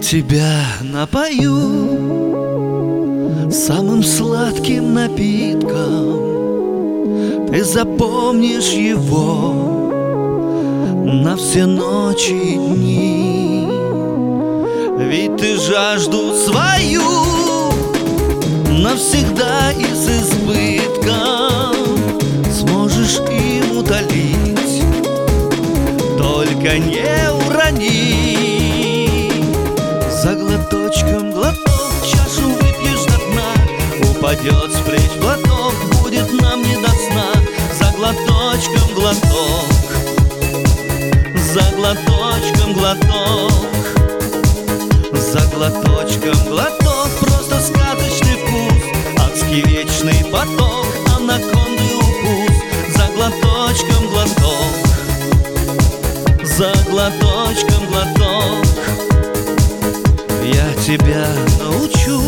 тебя напою самым сладким напитком. Ты запомнишь его на все ночи и дни. Ведь ты жажду свою навсегда и с избытком сможешь им утолить, только не урони. За глоточком глоток чашу выпьешь до дна, упадет с плеч платок, будет нам не до сна. За глоточком глоток, за глоточком глоток, за глоточком глоток, просто сказочный вкус, адский вечный поток, анаконды укус. За глоточком глоток, за глоточком глоток, я тебя научу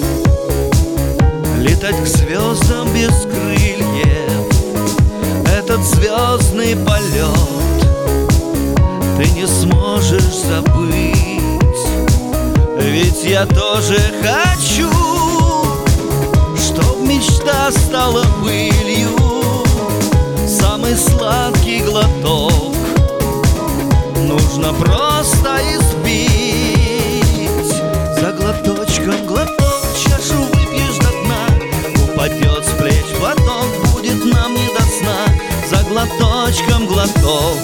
летать к звездам без крыльев. Этот звездный полет ты не сможешь забыть. Ведь я тоже хочу, чтоб мечта стала былью. Самый сладкий глоток нужно просто испить. За глоточком глоток чашу выпьешь до дна, упадет с плеч платок, будет нам не до сна. За глоточком глоток,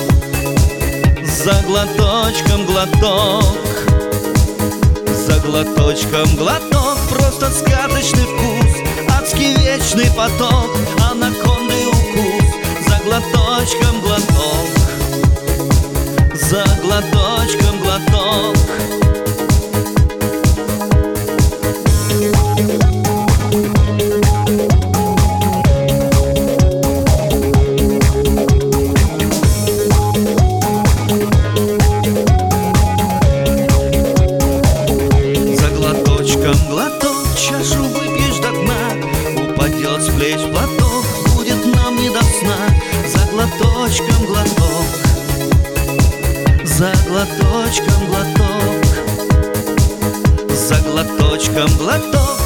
за глоточком глоток, за глоточком глоток, просто сказочный вкус, адский вечный поток, анаконды укус. За глоточком глоток, за глоточком глоток. Глоток чашу выпьешь до дна, упадет с плеч платок, будет нам не до сна. За глоточком глоток, за глоточком глоток, за глоточком глоток.